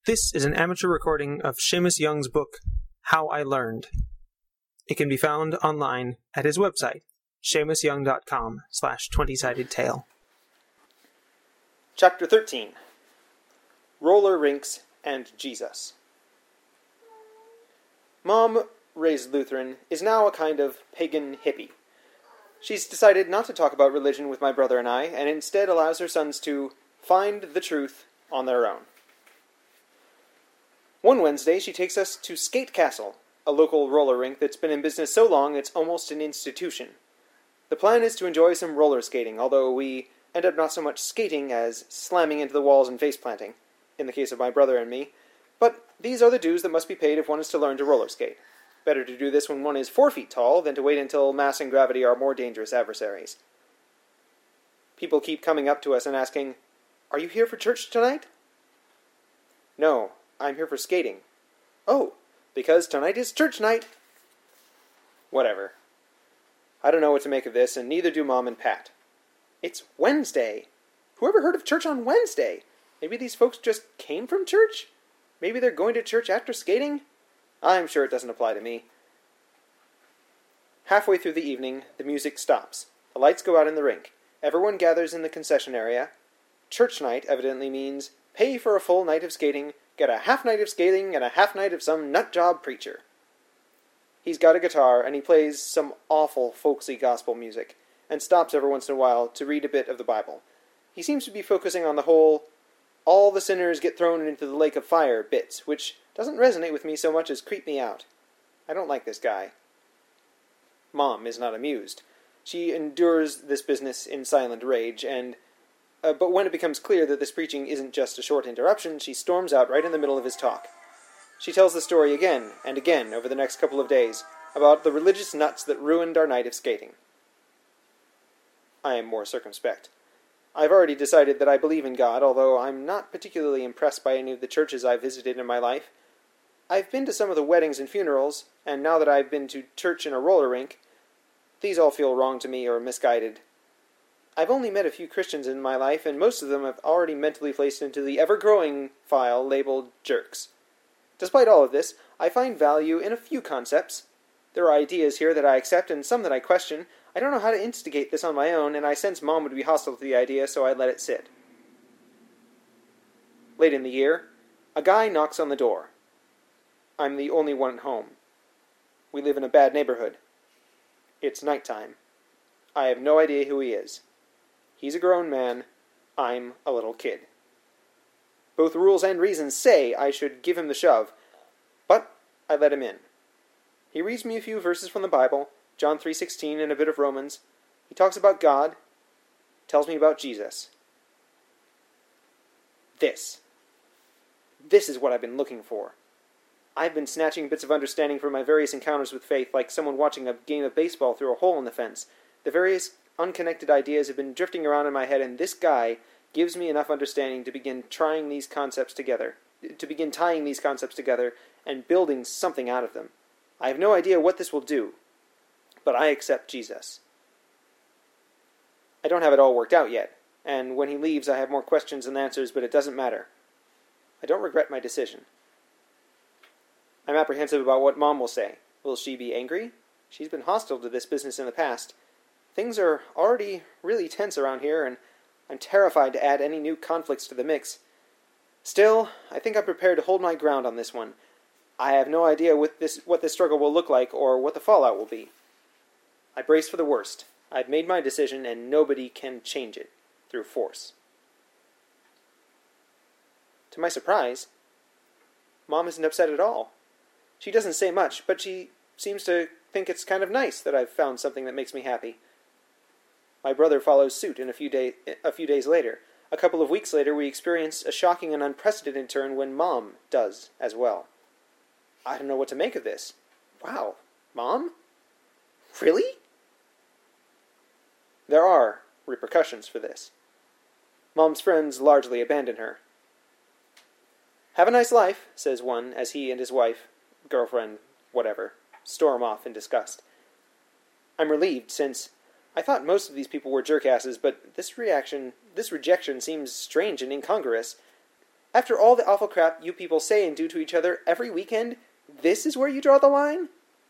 This is an amateur recording of Seamus Young's book, How I Learned. It can be found online at his website, SeamusYoung.com/20sided tale. Chapter 13. Roller Rinks and Jesus. Mom, raised Lutheran, is now a kind of pagan hippie. She's decided not to talk about religion with my brother and I, and instead allows her sons to find the truth on their own. One Wednesday, she takes us to Skate Castle, a local roller rink that's been in business so long it's almost an institution. The plan is to enjoy some roller skating, although we end up not so much skating as slamming into the walls and face-planting, in the case of my brother and me. But these are the dues that must be paid if one is to learn to roller skate. Better to do this when one is 4 feet tall than to wait until mass and gravity are more dangerous adversaries. People keep coming up to us and asking, "Are you here for church tonight?" "No, I'm here for skating." "Oh, because tonight is church night." Whatever. I don't know what to make of this, and neither do Mom and Pat. It's Wednesday. Who ever heard of church on Wednesday? Maybe these folks just came from church? Maybe they're going to church after skating? I'm sure it doesn't apply to me. Halfway through the evening, the music stops. The lights go out in the rink. Everyone gathers in the concession area. Church night evidently means pay for a full night of skating, get a half night of skating, and a half night of some nutjob preacher. He's got a guitar, and he plays some awful folksy gospel music, and stops every once in a while to read a bit of the Bible. He seems to be focusing on the whole "all the sinners get thrown into the lake of fire" bits, which doesn't resonate with me so much as creep me out. I don't like this guy. Mom is not amused. She endures this business in silent rage, but when it becomes clear that this preaching isn't just a short interruption, she storms out right in the middle of his talk. She tells the story again and again over the next couple of days about the religious nuts that ruined our night of skating. I am more circumspect. I've already decided that I believe in God, although I'm not particularly impressed by any of the churches I've visited in my life. I've been to some of the weddings and funerals, and now that I've been to church in a roller rink, these all feel wrong to me or misguided. I've only met a few Christians in my life, and most of them I've already mentally placed into the ever-growing file labeled jerks. Despite all of this, I find value in a few concepts. There are ideas here that I accept and some that I question. I don't know how to instigate this on my own, and I sense Mom would be hostile to the idea, so I let it sit. Late in the year, a guy knocks on the door. I'm the only one at home. We live in a bad neighborhood. It's nighttime. I have no idea who he is. He's a grown man. I'm a little kid. Both rules and reasons say I should give him the shove, but I let him in. He reads me a few verses from the Bible, John 3:16 and a bit of Romans. He talks about God, tells me about Jesus. This is what I've been looking for. I've been snatching bits of understanding from my various encounters with faith, like someone watching a game of baseball through a hole in the fence. The various unconnected ideas have been drifting around in my head, and this guy gives me enough understanding to begin tying these concepts together and building something out of them. I have no idea what this will do, but I accept Jesus. I don't have it all worked out yet, and when he leaves I have more questions than answers, but it doesn't matter. I don't regret my decision. I'm apprehensive about what Mom will say. Will she be angry? She's been hostile to this business in the past. Things are already really tense around here, and I'm terrified to add any new conflicts to the mix. Still, I think I'm prepared to hold my ground on this one. I have no idea what this struggle will look like or what the fallout will be. I brace for the worst. I've made my decision, and nobody can change it through force. To my surprise, Mom isn't upset at all. She doesn't say much, but she seems to think it's kind of nice that I've found something that makes me happy. My brother follows suit in a few days later. A couple of weeks later, we experience a shocking and unprecedented turn when Mom does as well. I don't know what to make of this. Wow, Mom? Really? There are repercussions for this. Mom's friends largely abandon her. "Have a nice life," says one as he and his wife, girlfriend, whatever, storm off in disgust. I'm relieved, since I thought most of these people were jerkasses, but this rejection seems strange and incongruous. After all the awful crap you people say and do to each other every weekend, this is where you draw the line?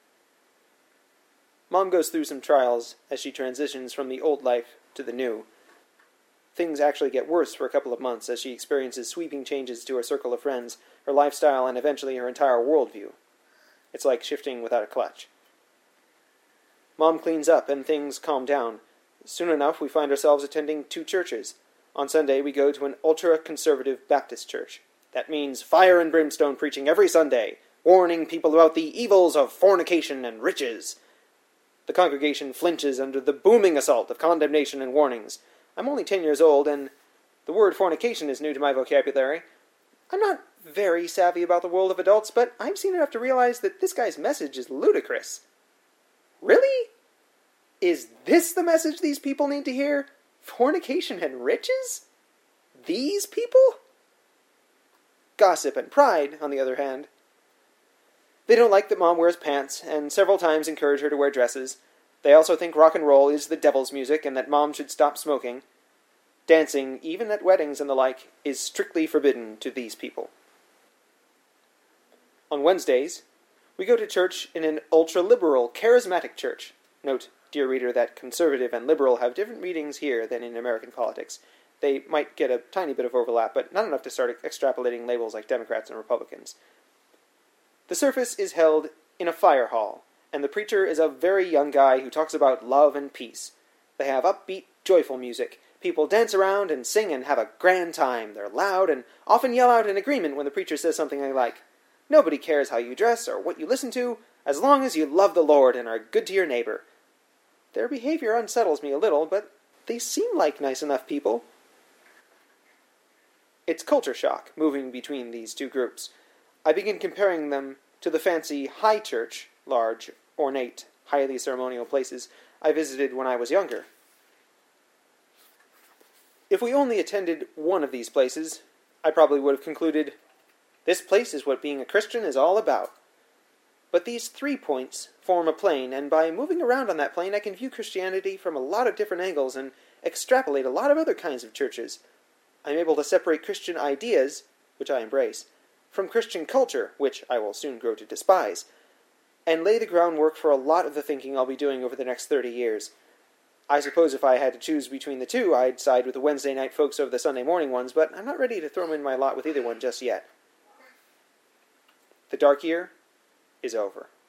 Mom goes through some trials as she transitions from the old life to the new. Things actually get worse for a couple of months as she experiences sweeping changes to her circle of friends, her lifestyle, and eventually her entire worldview. It's like shifting without a clutch. Mom cleans up and things calm down. Soon enough, we find ourselves attending 2 churches. On Sunday, we go to an ultra-conservative Baptist church. That means fire and brimstone preaching every Sunday, warning people about the evils of fornication and riches. The congregation flinches under the booming assault of condemnation and warnings. I'm only 10 years old, and the word fornication is new to my vocabulary. I'm not very savvy about the world of adults, but I've seen enough to realize that this guy's message is ludicrous. Really? Is this the message these people need to hear? Fornication and riches? These people? Gossip and pride, on the other hand. They don't like that Mom wears pants, and several times encourage her to wear dresses. They also think rock and roll is the devil's music, and that Mom should stop smoking. Dancing, even at weddings and the like, is strictly forbidden to these people. On Wednesdays, we go to church in an ultra-liberal, charismatic church. Note, dear reader, that conservative and liberal have different meanings here than in American politics. They might get a tiny bit of overlap, but not enough to start extrapolating labels like Democrats and Republicans. The service is held in a fire hall, and the preacher is a very young guy who talks about love and peace. They have upbeat, joyful music. People dance around and sing and have a grand time. They're loud and often yell out in agreement when the preacher says something they like. Nobody cares how you dress or what you listen to, as long as you love the Lord and are good to your neighbor. Their behavior unsettles me a little, but they seem like nice enough people. It's culture shock, moving between these 2 groups. I begin comparing them to the fancy high church, large, ornate, highly ceremonial places I visited when I was younger. If we only attended one of these places, I probably would have concluded, this place is what being a Christian is all about. But these 3 points form a plane, and by moving around on that plane, I can view Christianity from a lot of different angles and extrapolate a lot of other kinds of churches. I'm able to separate Christian ideas, which I embrace, from Christian culture, which I will soon grow to despise, and lay the groundwork for a lot of the thinking I'll be doing over the next 30 years. I suppose if I had to choose between the 2, I'd side with the Wednesday night folks over the Sunday morning ones, but I'm not ready to throw in my lot with either one just yet. The dark year is over.